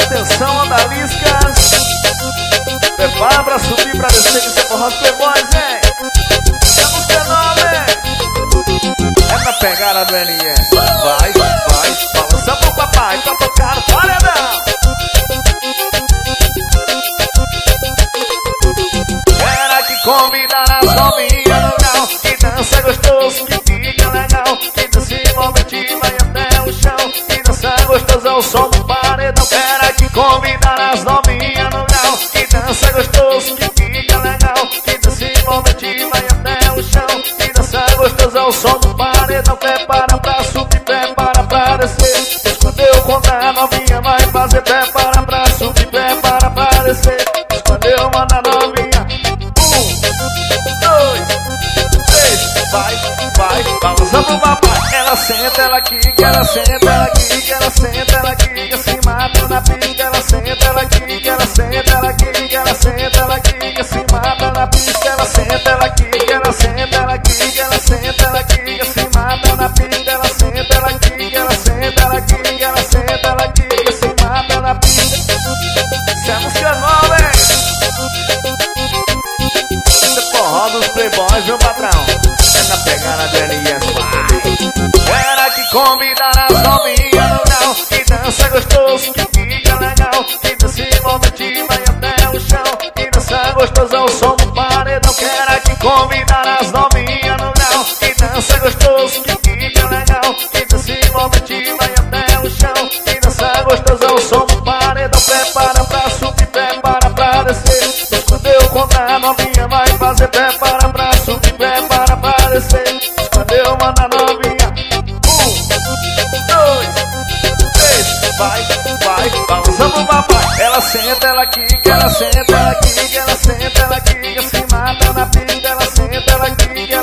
Atenção, andaliscas. Prepara pra subir, pra descer de seu forró dos playboys, hein? É música nova, hein? É pra pegar a do NS. Vai, balança pro papai, pra tocar no paredão. Era que convidar as novinhas no grau, que dança gostoso, que fica legal, que dança envolvente vai até o chão, que dança gostoso é o som do paredão. Era que convidar as novinhas no grau, que dança gostoso, que fica legal, que dança envolvente vai até o chão, que dança gostoso é o som do paredão. Prepara pra subir, prepara pra descer, pois quando eu contar a novinha vai fazer. Prepara pra subir, prepara pra descer, pois quando eu mandar a novinha. 1, 2, 3, vai, balança pro papai. Ela senta, ela quica, ela senta, ela quica, ela senta, ela quica, se mata na pista. Ela senta, ela quica, ela senta, ela quica, ela senta, ela quica, se mata na pista. Ela senta, ela quica, ela senta, ela quica, ela senta, ela quica, se mata na pista. Ela senta, ela quica, ela senta, ela quica, ela senta, ela quica, se mata na pista. Isso é música nova, hein? Forró dos playboys, meu patrão. É na pegada do NS, vai. Era que convidar as novinhas no grau, que dança gostoso, que fica legal, que dança envolvente vai até o chão, que dança gostoso é o som do paredão. Era que convidar as novinhas no grau, que dança gostoso, que fica legal, que dança envolvente vai até o chão, que dança gostoso é o som do paredão. Prepara pra subir, prepara pra descer, pois quando eu contar a novinha vai fazer. Prepara pra subir, prepara pra descer, pois quando eu mandar a novinha. 1, 2, 3, vai, balança pro papai. Ela senta, ela quica, ela senta, ela quica, ela senta, ela quica, se mata na pista. Ela senta, ela quica,